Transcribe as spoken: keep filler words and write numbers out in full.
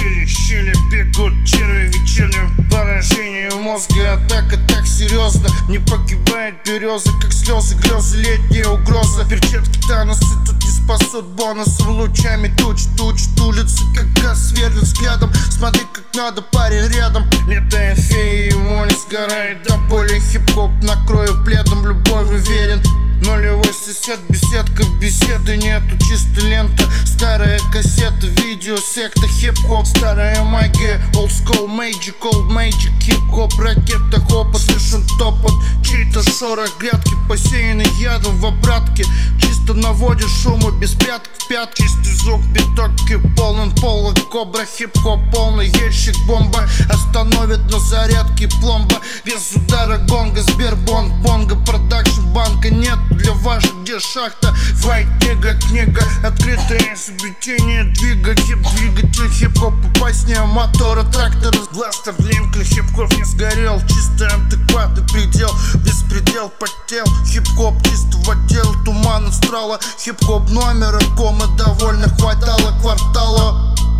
щели, щели бегут черви вечерним поражением мозга. Атака так серьезно, не погибает береза, как слезы, грезы, летняя угроза. Перчатки Таноса тут не спасут бонусом, лучами туч, туч, улицы, как газ сверлит взглядом. Смотри, как надо, парень рядом. Летая фея, ему не сгорает до боли. Хип-хоп накрою пледом, любовь уверен. Нулевой сосед, беседка, беседы нету, чисто лента. Старая кассета, видео, секта, хип-хоп. Старая магия, old school, magic, old magic. Хип-хоп, ракета, хопа, слышен топот. Чей-то шорох, грядки посеяны ядом в обратке. Чисто наводит шумы без пяток в пят. Чистый звук, битоки, полон пола. Кобра, хип-хоп, полный ящик, бомба. Остановит на зарядке пломба. Без удара гонга, Сбербонг, бонга, продакшн, банка нет. Для ваших, где шахта, вайт, книга, книга. Открытое изобретение, двигатель, двигатель. Хип-хоп, опаснее мотора, трактора. Бластер, линкли, хип-хоп не сгорел. Чисто антикват и предел, беспредел потел. Хип-хоп чистого дела, туман астрала. Хип-хоп номера, комы довольно хватало квартала.